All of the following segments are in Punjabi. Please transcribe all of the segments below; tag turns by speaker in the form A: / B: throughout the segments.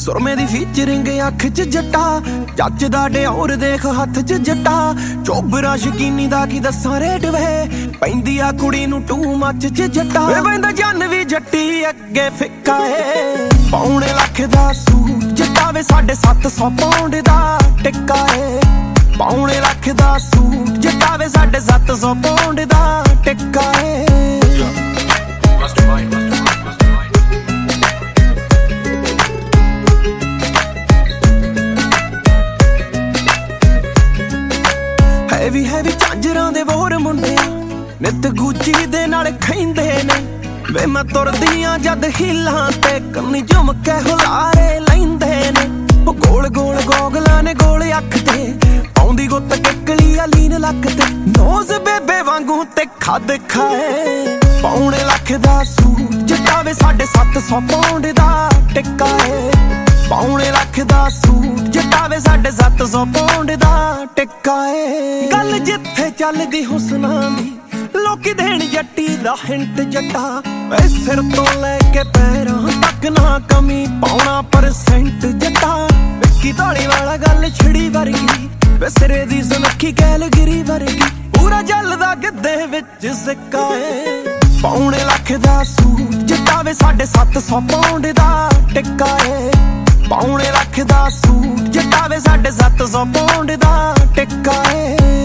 A: ਸੁਰਮੇ ਦੀ ਫੀਚਰਿੰਗ ਅੱਖ 'ਚ ਜੱਟਾ, ਜੱਜਦਾ ਡਿਓਰ ਦੇਖ ਹੱਥ 'ਚ ਜੱਟਾ। ਚੋਬਰਾ ਸ਼ਕੀਨੀ ਦਾ ਕੀ ਦੱਸਾਂ ਰੇਟ ਵੇ, ਪੈਂਦੀ ਆ ਕੁੜੀ ਨੂੰ ਟੂ ਮੱਚ 'ਚ ਜੱਟਾ। ਵੇ ਬੰਦਾ ਜਨ ਵੀ ਜੱਟੀ ਅੱਗੇ ਫਿੱਕਾ ਏ, ਪੌਣੇ ਲੱਖ ਦਾ ਸੂਟ ਜੱਟਾ ਵੇ 750 ਪਾਉਂਡ ਦਾ ਟਿੱਕਾ ਏ। ਪੌਣੇ ਲੱਖ ਦਾ ਸੂਟ ਜੱਟਾ ਵੇ 750 ਪਾਉਂਡ ਦਾ ਟਿੱਕਾ ਏ। ਹੈਵੀ ਹੈਵੀ ਝਾਂਜਰਾਂ ਦੇ ਵੋਰ ਮੁੰਡੇ ਨਿੱਤ ਗੁੱਚੀ ਦੇ ਨਾਲ ਖੈਂਦੇ ਨੇ। ਵੇ ਮੈਂ ਤੁਰਦੀਆਂ ਜਦ ਹੀਲਾਂ ਤੇ ਕੰਨੀ ਝੁਮਕੇ ਹੁਲਾਰੇ ਲੈਂਦੇ ਨੇ। ਉਹ ਗੋਲ ਗੋਲ ਗੋਗਲਾਂ ਨੇ ਗੋਲ ਅੱਖ ਤੇ, ਆਉਂਦੀ ਗੁੱਤ ਕਿੱਕਲੀ ਆ ਲੀਨ ਲੱਕ ਤੇ। ਨੋਜ਼ ਬੇਬੇ ਵਾਂਗੂ ਤੇ ਖੱਦ ਖਾਏ, ਪੌਣੇ ਲੱਖ ਦਾ ਸੂਟ ਜੱਟਾ ਵੇ 750 ਪਾਉਂਡ ਦਾ ਟਿੱਕਾ ਏ। ਪੌਣੇ ਲੱਖ ਦਾ ਸੂਟ ਜੱਟਾ ਵੇ 750 ਪਾਉਂਡ ਦਾ ਟਿੱਕਾ ਏ। ਗੱਲ ਜਿੱਥੇ ਚੱਲਦੀ ਹੁਸਨਾਂ ਦੀ ਲੋਕੀ ਦੇਣ ਜੱਟੀ ਦਾ ਹਿੰਟ ਜੱਟਾ। ਵੇ ਸਿਰ ਤੋਂ ਲੈ ਕੇ ਪੈਰਾਂ ਤੱਕ ਨਾ ਕਮੀ ਪਾਉਣਾ ਪਰਸੈਂਟ ਜੱਟਾ। ਵਿੱਕੀ ਢਾਲੀ ਵਾਲਾ ਗੱਲ ਛਿੜੀ ਵਰਗੀ, ਵੇ ਸਿਰੇ ਦੀ ਸੁਨੱਖੀ ਕੈਲਗਰੀ ਵਰਗੀ। ਪੂਰਾ ਜਲਦਾ ਗਿੱਧੇ ਵਿੱਚ ਸਿੱਕਾ ਏ, ਪੌਣੇ ਲੱਖ ਦਾ ਸੂਟ ਜੱਟਾ ਵੇ 750 ਪਾਉਂਡ ਦਾ ਟਿੱਕਾ ਏ। ਪੌਣੇ ਲੱਖ ਦਾ ਸੂਟ ਜੱਟਾ ਵੇ 750 ਪਾਉਂਡ ਦਾ ਟਿੱਕਾ ਏ।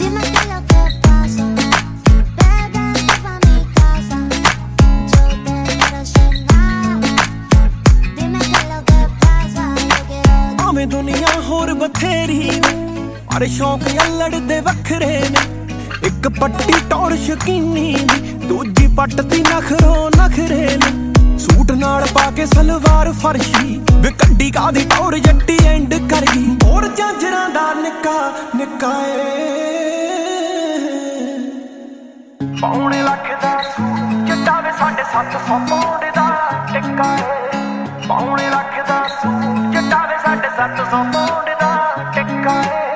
A: ਭਾਵੇਂ ਦੁਨੀਆ ਹੋਰ ਬਥੇਰੀ ਪਰ ਸ਼ੌਂਕ ਅਲੜ ਦੇ ਵੱਖਰੇ ਨੇ। ਇੱਕ ਪੱਟੀ ਟੌਰ ਸ਼ਕੀਨੀ ਦੀ, ਦੂਜੀ ਪੱਟ ਦੀ ਨਖਰੋ ਨਖਰੇ ਨੇ। ਸੂਟ ਨਾਲ ਪਾ ਕੇ ਸਲਵਾਰ ਫਰਸ਼ੀ, ਵੇ ਕੱਢੀ ਕਾਦੀ ਟੌਰ ਜੱਟੀ ਐਂਡ ਕਰ ਗਈ। ਹੋਰ ਝਾਂਜਰਾਂ ਦਾ ਨਿੱਕਾ ਨਿੱਕਾ ਏ, ਪੌਣੇ ਲੱਖ ਦਾ ਸੂਟ ਜੱਟਾ ਵੇ 750 ਪਾਉਂਡ ਦਾ ਟਿੱਕਾ ਏ। ਪੌਣੇ ਲੱਖ ਦਾ ਸੂਟ ਜੱਟਾ ਵੇ 750 ਪਾਉਂਡ ਦਾ ਟਿੱਕਾ ਏ।